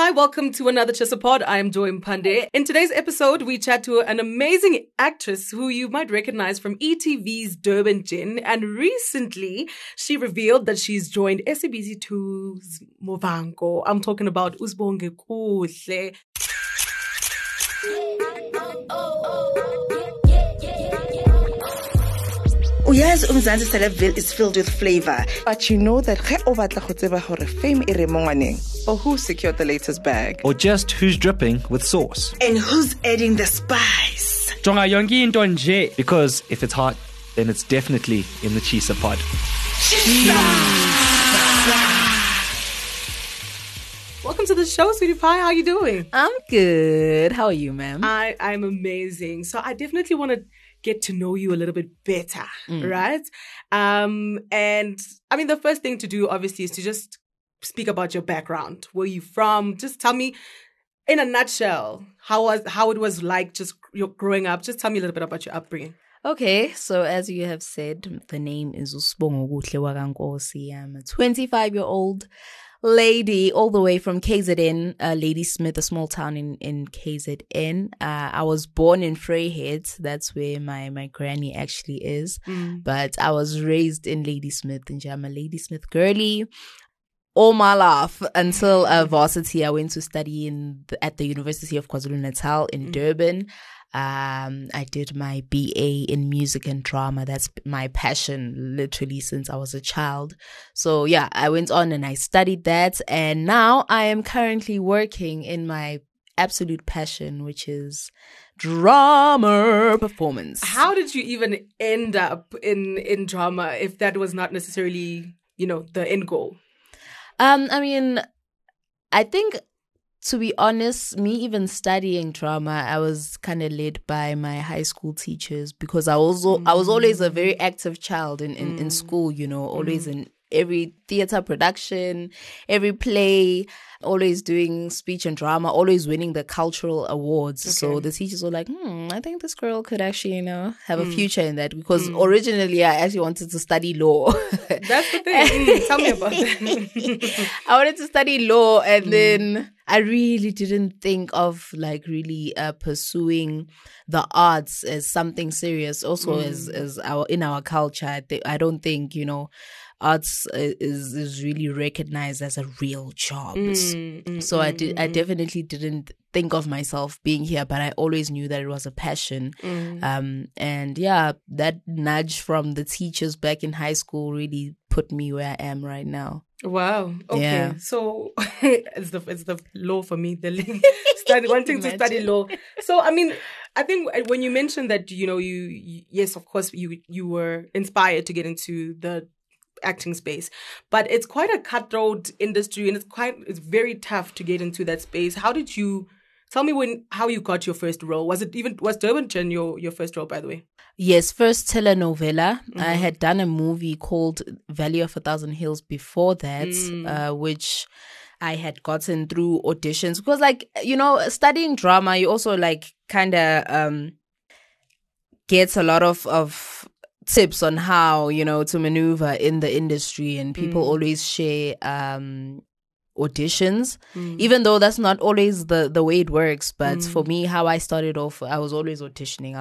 Hi, welcome to another Chisapod. I am Joy Mpande. In today's episode, we chat to an amazing actress who you might recognize from ETV's Durban Gin. And recently, she revealed that she's joined SABC2's Movango. I'm talking about Usibonge Kuhle. Yes, Umzansi Celebville is filled with flavor. But you know that ge o batla go tseba hore fame e re mo ngwaneng, or who secured the latest bag, or just who's dripping with sauce, and who's adding the spice. Jonga yonke into nje. Because if it's hot, then it's definitely in the Chisapod. Welcome to the show, sweetie pie. How are you doing? I'm good. How are you, ma'am? I'm amazing. So I definitely want to get to know you a little bit better, right? And I mean, the first thing to do, obviously, is to just speak about your background. Where you from? Just tell me, in a nutshell, how it was like just your growing up. Just tell me a little bit about your upbringing. Okay, so as you have said, the name is Usibonge Kuhle Wakankosi. I'm a 25-year-old lady all the way from KZN, Ladysmith, a small town in KZN. I was born in Vryheid. That's where my granny actually is. But I was raised in Ladysmith, and I'm a Ladysmith girly all my life until varsity. I went to study at the University of KwaZulu-Natal in Durban. I did my BA in music and drama. That's my passion literally since I was a child. So yeah, I went on and I studied that, and now I am currently working in my absolute passion, which is drama performance. How did you even end up in drama if that was not necessarily, the end goal? I mean, I think, to be honest, me even studying drama, I was kind of led by my high school teachers, because I was always a very active child in school, always in every theater production, every play, always doing speech and drama, always winning the cultural awards. Okay. So the teachers were like, I think this girl could actually, have a future in that, because originally I actually wanted to study law. That's the thing. Tell me about that. I wanted to study law, and then I really didn't think of really pursuing the arts as something serious. Also, as in our culture, I don't think arts is really recognized as a real job. So I definitely didn't think of myself being here, but I always knew that it was a passion. And yeah, that nudge from the teachers back in high school really put me where I am right now. Wow. Okay. Yeah. So it's the law for me. Wanting to study law. So I mean, I think when you mentioned that you yes, of course you were inspired to get into the acting space, but it's quite a cutthroat industry, and it's very tough to get into that space. How did you tell me how you got your first role? Was Durban Gin your first role, by the way? Yes, first telenovela. I had done a movie called Valley of a Thousand Hills before that, which I had gotten through auditions, because studying drama, you also kind of gets a lot of tips on how to maneuver in the industry, and people always share auditions, even though that's not always the way it works. But for me, how I started off, I was always auditioning,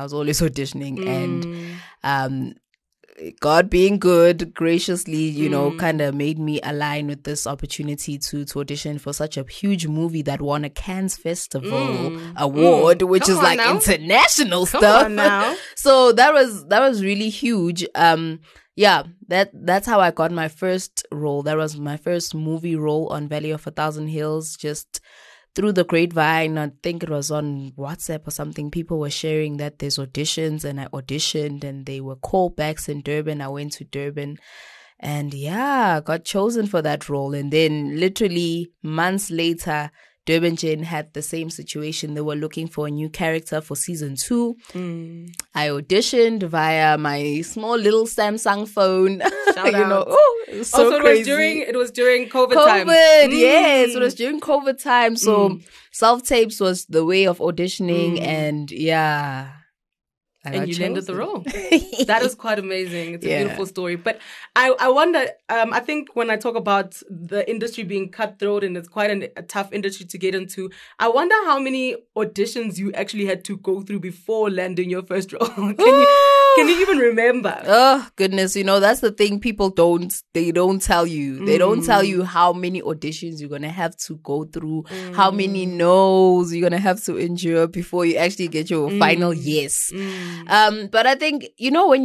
and God being good graciously kind of made me align with this opportunity to audition for such a huge movie that won a Cannes Festival award, which is international stuff. Come on now. So that was really huge. Yeah, that's how I got my first role. That was my first movie role on Valley of a Thousand Hills, just through the grapevine. I think it was on WhatsApp or something. People were sharing that there's auditions, and I auditioned, and they were callbacks in Durban. I went to Durban, and yeah, got chosen for that role. And then literally months later, Durban Gin had the same situation. They were looking for a new character for season 2. I auditioned via my small little Samsung phone. Shout out. It was so crazy. It was during COVID time. Yes, it was during COVID time. So self-tapes was the way of auditioning, and yeah. And you landed the role. That is quite amazing. It's a beautiful story. But I wonder, I think when I talk about the industry being cutthroat and it's quite a tough industry to get into, I wonder how many auditions you actually had to go through before landing your first role. Can you even remember? Oh, goodness. That's the thing people don't tell you. They don't tell you how many auditions you're going to have to go through, how many no's you're going to have to endure before you actually get your final yes. But I think, when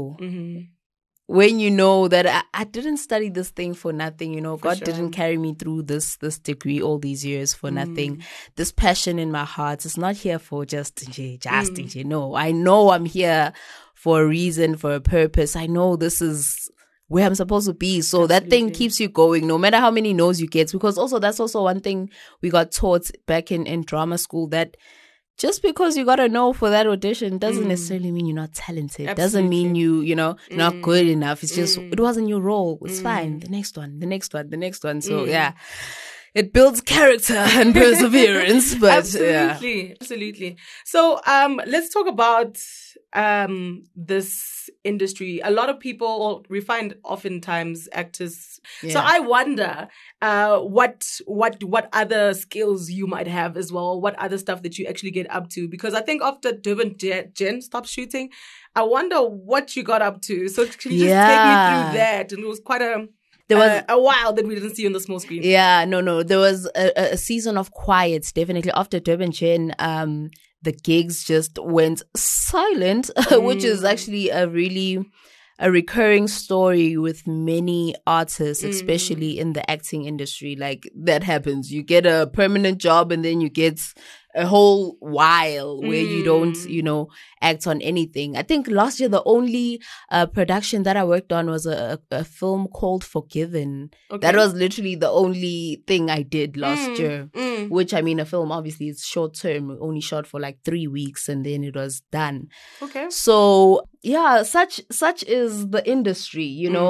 you know that I didn't study this thing for nothing, God didn't carry me through this degree all these years for nothing. This passion in my heart is not here for just. No, I know I'm here for a reason, for a purpose. I know this is where I'm supposed to be. So that thing keeps you going, no matter how many no's you get. Because also, that's also one thing we got taught back in drama school, that just because you got a no for that audition doesn't necessarily mean you're not talented. Doesn't mean you're not good enough. It's just, it wasn't your role. It's fine. The next one. So it builds character and perseverance. But Absolutely. So let's talk about this industry. A lot of people, we find oftentimes actors. So I wonder what other skills you might have as well, what other stuff that you actually get up to. Because I think after Durban Jen stopped shooting, I wonder what you got up to. So can you just take me through that? And it was quite there was a while that we didn't see on the small screen. Yeah, no. There was a season of quiet, definitely. After Durban Jen, the gigs just went silent, which is actually a recurring story with many artists, especially in the acting industry. Like, that happens. You get a permanent job and then you get a whole while where you don't, act on anything. I think last year, the only production that I worked on was a film called Forgiven. Okay. That was literally the only thing I did last year, which, a film obviously is short term. We only shot for like 3 weeks and then it was done. Okay. So yeah, such is the industry,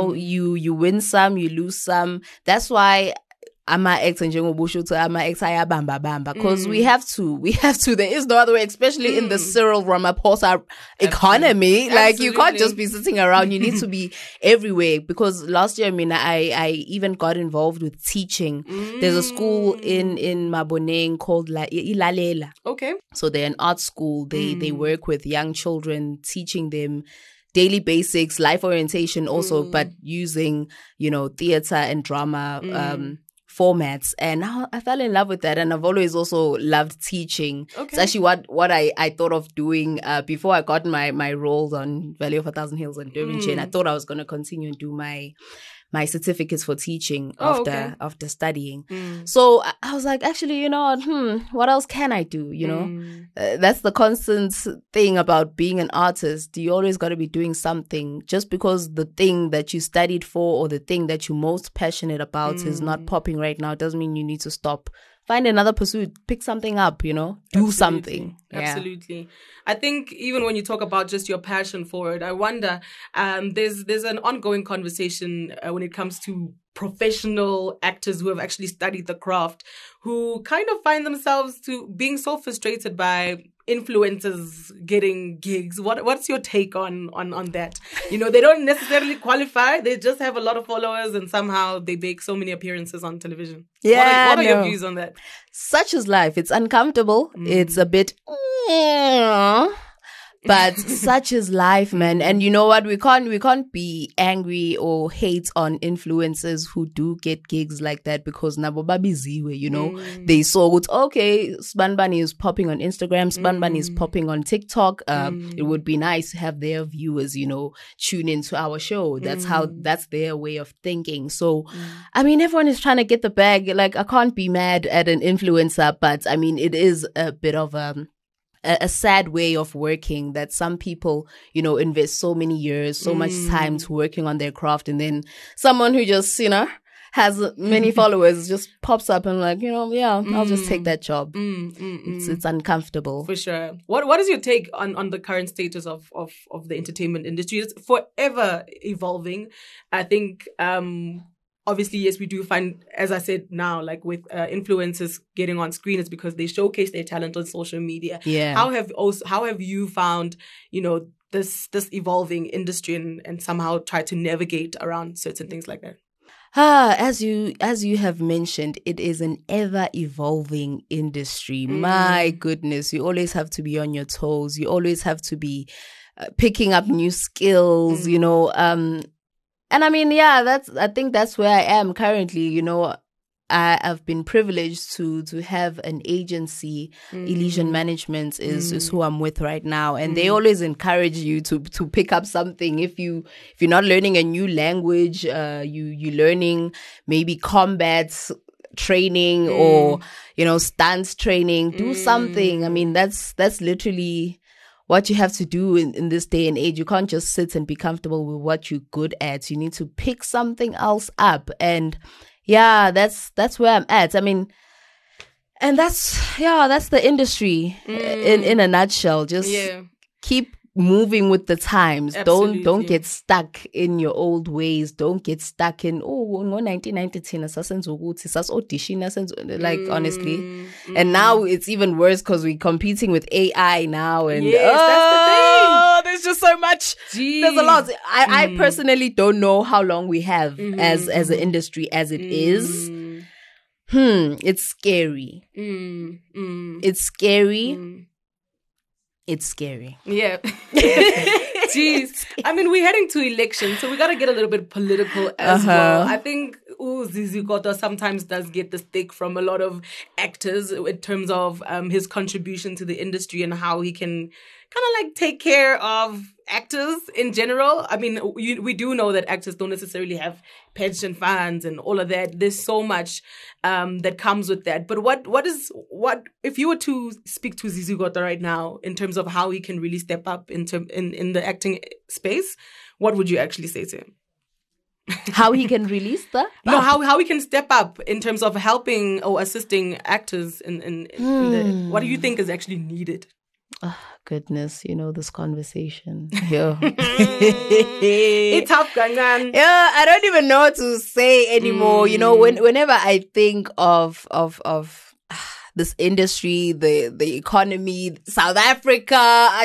you win some, you lose some. That's why ama-ex njengobusho to ama-ex ayabamba because we have to. There is no other way, especially in the Cyril Ramaphosa economy. Absolutely. Like, you can't just be sitting around. You need to be everywhere. Because last year, I even got involved with teaching. There's a school in Maboneng called Ilalela. Okay. So they're an art school. They work with young children, teaching them daily basics, life orientation also, but using, theater and drama formats. And I fell in love with that. And I've always also loved teaching. Okay. It's actually what I thought of doing before I got my roles on Valley of a Thousand Hills and Durban Chain. I thought I was going to continue and do my certificates for teaching after studying. So I was like, actually, what else can I do? That's the constant thing about being an artist. You always got to be doing something. Just because the thing that you studied for or the thing that you're most passionate about is not popping right now doesn't mean you need to stop. Find another pursuit, pick something up, do something. Absolutely. I think even when you talk about just your passion for it, I wonder, there's an ongoing conversation when it comes to professional actors who have actually studied the craft, who kind of find themselves to being so frustrated by influencers getting gigs. What's your take on that? They don't necessarily qualify. They just have a lot of followers and somehow they make so many appearances on television. Yeah. What are your views on that? Such is life. It's uncomfortable. It's a bit but such is life, man. And you know what? We can't be angry or hate on influencers who do get gigs like that because nabobabi ziwe, they saw what, okay, Sbanbani is popping on Instagram, Sbanbani is popping on TikTok. It would be nice to have their viewers, tune into our show. That's their way of thinking. So, everyone is trying to get the bag. Like, I can't be mad at an influencer, but it is a bit of a sad way of working that some people, invest so many years, so much time to working on their craft. And then someone who just, has many followers just pops up and like, I'll just take that job. It's uncomfortable. For sure. What is your take on the current status of the entertainment industry? It's forever evolving. I think, obviously, yes, we do find, as I said now, like with influencers getting on screen, it's because they showcase their talent on social media. Yeah. How have you found, this evolving industry and somehow try to navigate around certain things like that? As you have mentioned, it is an ever evolving industry. My goodness, you always have to be on your toes. You always have to be picking up new skills, and I mean, I think that's where I am currently. I've been privileged to have an agency. Elysian Management is who I'm with right now, and they always encourage you to pick up something. If you're not learning a new language, you're learning maybe combat training or stance training. Do something. I mean, that's literally what you have to do in this day and age. You can't just sit and be comfortable with what you're good at. You need to pick something else up. And that's where I'm at. I mean, and that's the industry in a nutshell. Just keep moving with the times. Absolutely. Don't get stuck in your old ways. Don't get stuck in 1990 like honestly. And now it's even worse because we're competing with AI now, and yes, that's the thing. There's just so much. Jeez. There's a lot. I personally don't know how long we have as an industry as it is. It's scary. It's scary. It's scary. Yeah. Jeez. I mean, we're heading to elections, so we got to get a little bit political as well. I think Zizi sometimes does get the stick from a lot of actors in terms of his contribution to the industry and how he can kind of like take care of actors in general. I mean, we do know that actors don't necessarily have pension funds and all of that. There's so much that comes with that. But what if you were to speak to Zizi Kota right now in terms of how he can really step up in the acting space, what would you actually say to him? How he can release the how he can step up in terms of helping or assisting actors in the, what do you think is actually needed? Oh, goodness, this conversation. Yeah. It's tough, Gangan. Yeah, I don't even know what to say anymore. Whenever I think of this industry, the economy, South Africa,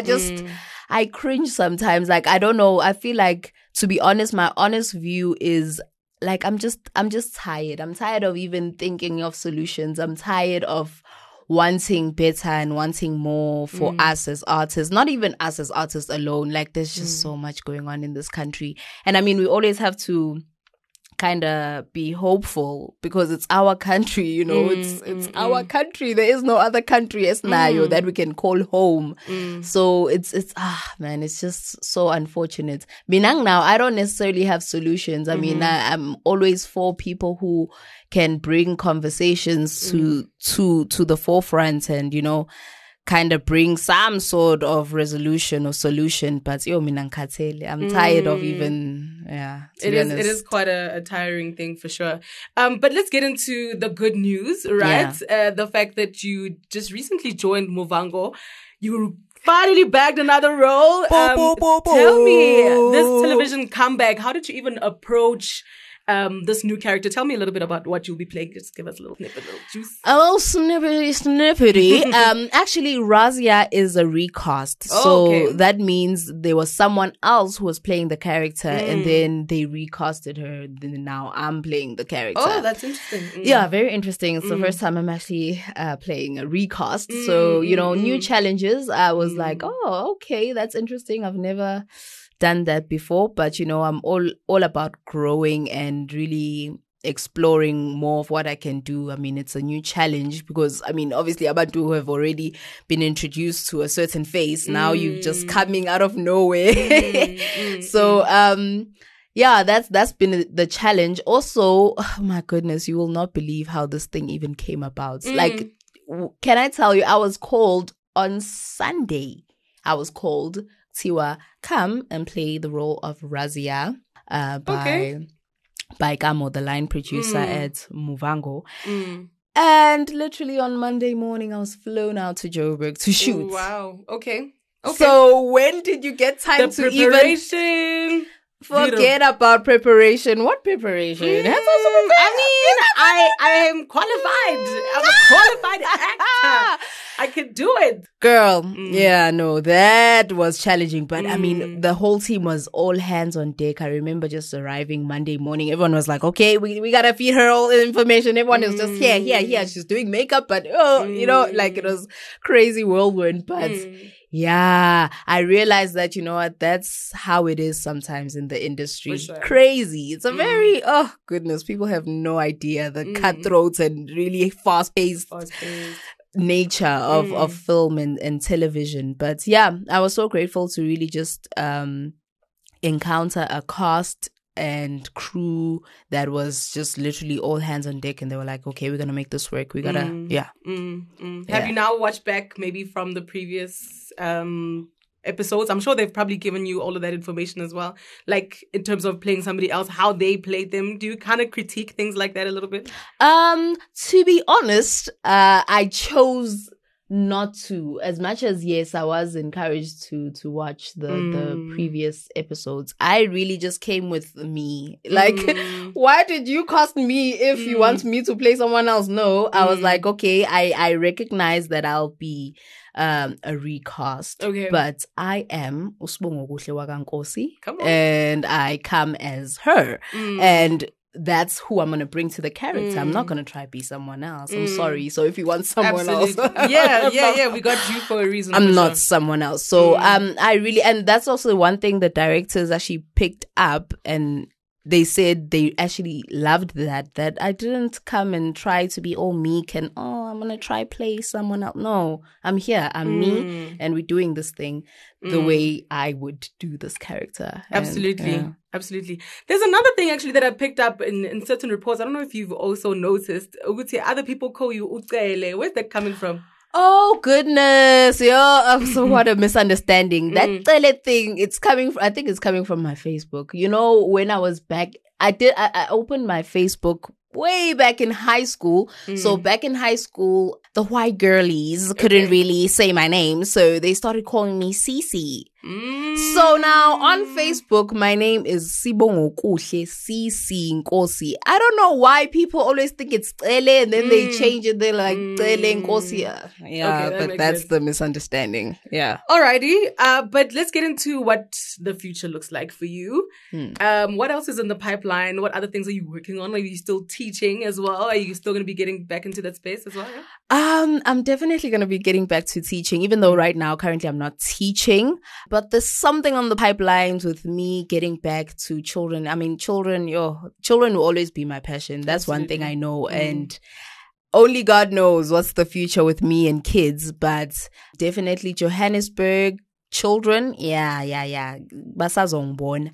I cringe sometimes. Like, I don't know. I feel like, to be honest, my honest view is like, I'm just tired. I'm tired of even thinking of solutions. I'm tired of wanting better and wanting more for us as artists, not even us as artists alone. Like, there's just so much going on in this country. And I mean, we always have to kind of be hopeful because it's our country, it's our country. There is no other country that we can call home. So it's man, it's just so unfortunate. Minang now, I don't necessarily have solutions. I mean, I'm always for people who can bring conversations to the forefront and, kind of bring some sort of resolution or solution. But I'm tired of even, it is quite a tiring thing for sure. But let's get into the good news, right? Yeah. The fact that you just recently joined Muvhango. You finally bagged another role. Tell me, this television comeback, how did you even approach this new character? Tell me a little bit about what you'll be playing. Just give us a little snippet, a little juice. A little snippety. Actually, Razia is a recast. So that means there was someone else who was playing the character and then they recasted her. Then now I'm playing the character. Oh, that's interesting. Yeah, very interesting. It's the first time I'm actually playing a recast. So, new challenges. I was like, oh, okay, that's interesting. I've never done that before, but I'm all about growing and really exploring more of what I can do. I mean, it's a new challenge because obviously Abantu who have already been introduced to a certain face, now you're just coming out of nowhere. So that's been the challenge. Also, oh my goodness, you will not believe how this thing even came about. Like, can I tell you, I was called on Sunday. Tiwa, come and play the role of Razia by Kamo, the line producer at Muvhango. And literally on Monday morning, I was flown out to Joburg to shoot. Oh, wow. Okay. So when did you get time to preparation? Forget about preparation. What preparation? I am qualified. I'm a qualified actor. I could do it. Girl, yeah, no, that was challenging. But I mean, the whole team was all hands on deck. I remember just arriving Monday morning. Everyone was like, okay, we gotta feed her all the information. Everyone is just here. She's doing makeup, but you know, like it was crazy whirlwind. But yeah, I realized that, you know what, that's how it is sometimes in the industry. Sure. Crazy. It's a very, oh goodness, people have no idea the cutthroats and really fast-paced nature of film and television. But yeah, I was so grateful to really just encounter a cast and crew that was just literally all hands on deck, and they were like, okay, we're gonna make this work. We gotta Have you now watched back maybe from the previous episodes? I'm sure they've probably given you all of that information as well, like in terms of playing somebody else, how they played them. Do you kind of critique things like that a little bit? To be honest, I chose not to. As much as, yes, I was encouraged to watch the previous episodes, I really just came with me. Like, why did you cast me if you want me to play someone else? No, I was like, okay, I recognize that I'll be a recast. Okay. But I am Usibongo Kuhle Wakankosi. Come on. And I come as her. And that's who I'm going to bring to the character. I'm not going to try to be someone else. I'm sorry. So if you want someone else. Yeah. We got you for a reason. I'm not someone else. So I really, and that's also one thing the directors actually picked up, and they said they actually loved that I didn't come and try to be all meek and, I'm going to try play someone else. No, I'm here. I'm me, and we're doing this thing the way I would do this character. Absolutely. Absolutely. There's another thing actually that I picked up in certain reports. I don't know if you've also noticed. Other people call you Ucele. Where's that coming from? Oh goodness, so what a misunderstanding. That Tele thing, I think it's coming from my Facebook. You know, when I was back, I opened my Facebook way back in high school. So back in high school, the white girlies couldn't really say my name, so they started calling me Cece. So now on Facebook, my name is Sibongo Kuhle Cece Nkosi. I don't know why people always think it's Tele and then they change it. They're like Tele Nkosi. Yeah, but that's the misunderstanding. Yeah. Alrighty. But let's get into what the future looks like for you. What else is in the pipeline? What other things are you working on? Are you still teaching as well? Are you still going to be getting back into that space as well? Yeah? I'm definitely going to be getting back to teaching, even though right now, currently, I'm not teaching. But there's something on the pipelines with me getting back to children. I mean, children will always be my passion. That's Absolutely. One thing I know. And only God knows what's the future with me and kids. But definitely Johannesburg. Children, basazongbona.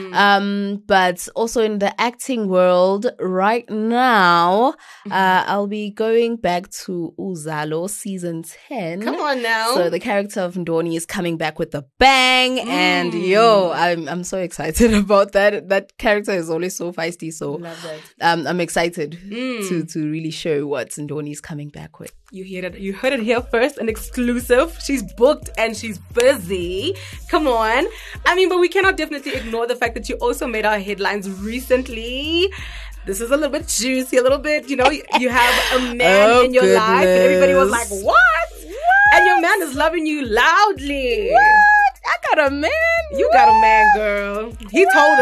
But also in the acting world right now, I'll be going back to Uzalo season 10. Come on now. So the character of Ndoni is coming back with a bang, and I'm so excited about that. That character is always so feisty. So love that. I'm excited to really show what Ndoni is coming back with. You heard it here first, an exclusive. She's booked and she's busy. Come on. I mean, but we cannot definitely ignore the fact that you also made our headlines recently. This is a little bit juicy, a little bit, you have a man in your life. And everybody was like, what? And your man is loving you loudly. What? I got a man? You got a man, girl. He told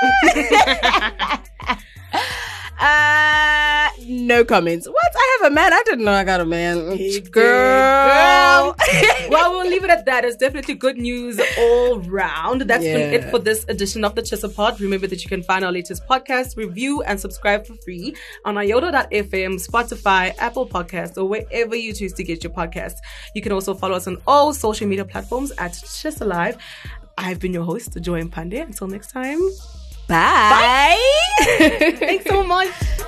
us. No comments. What? I have a man? I didn't know I got a man. Girl. Well, we'll leave it at that. It's definitely good news all round. That's been it for this edition of the Chisapod. Remember that you can find our latest podcast, review, and subscribe for free on Yoda.fm, Spotify, Apple Podcasts, or wherever you choose to get your podcasts. You can also follow us on all social media platforms at Chisalive. I've been your host, Joy Mpande. Until next time. Bye. Thanks so much.